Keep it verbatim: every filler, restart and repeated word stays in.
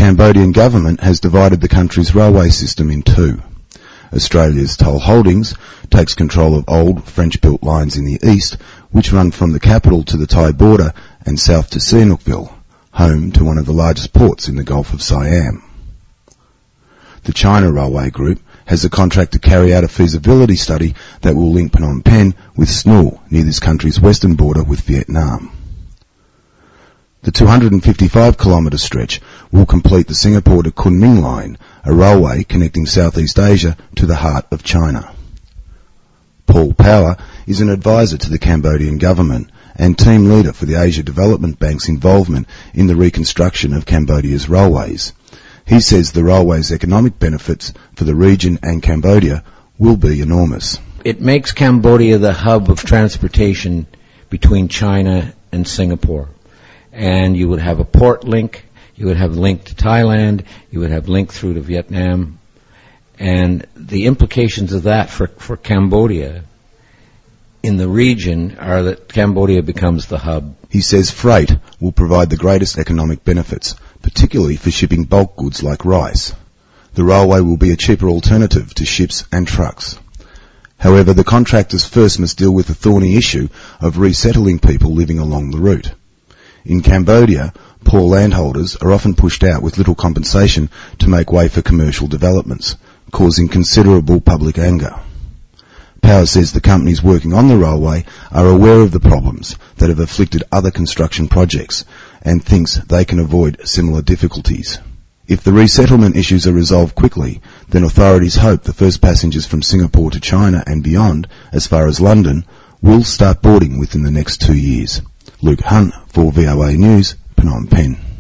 Cambodian government has divided the country's railway system in two. Australia's Toll Holdings takes control of old French-built lines in the east, which run from the capital to the Thai border and south to Sihanoukville, home to one of the largest ports in the Gulf of Siam. The China Railway Group has a contract to carry out a feasibility study that will link Phnom Penh with Snool, near this country's western border with Vietnam. The two hundred fifty-five kilometre stretch will complete the Singapore to Kunming line, a railway connecting Southeast Asia to the heart of China. Paul Power is an advisor to the Cambodian government and team leader for the Asia Development Bank's involvement in the reconstruction of Cambodia's railways. He says the railway's economic benefits for the region and Cambodia will be enormous. It makes Cambodia the hub of transportation between China and Singapore. And you would have a port link, you would have a link to Thailand, you would have link through to Vietnam. And the implications of that for, for Cambodia in the region are that Cambodia becomes the hub. He says freight will provide the greatest economic benefits, particularly for shipping bulk goods like rice. The railway will be a cheaper alternative to ships and trucks. However, the contractors first must deal with the thorny issue of resettling people living along the route. In Cambodia, poor landholders are often pushed out with little compensation to make way for commercial developments, causing considerable public anger. Power says the companies working on the railway are aware of the problems that have afflicted other construction projects and thinks they can avoid similar difficulties. If the resettlement issues are resolved quickly, then authorities hope the first passengers from Singapore to China and beyond, as far as London, will start boarding within the next two years. Luke Hunt for V O A News, Phnom Penh.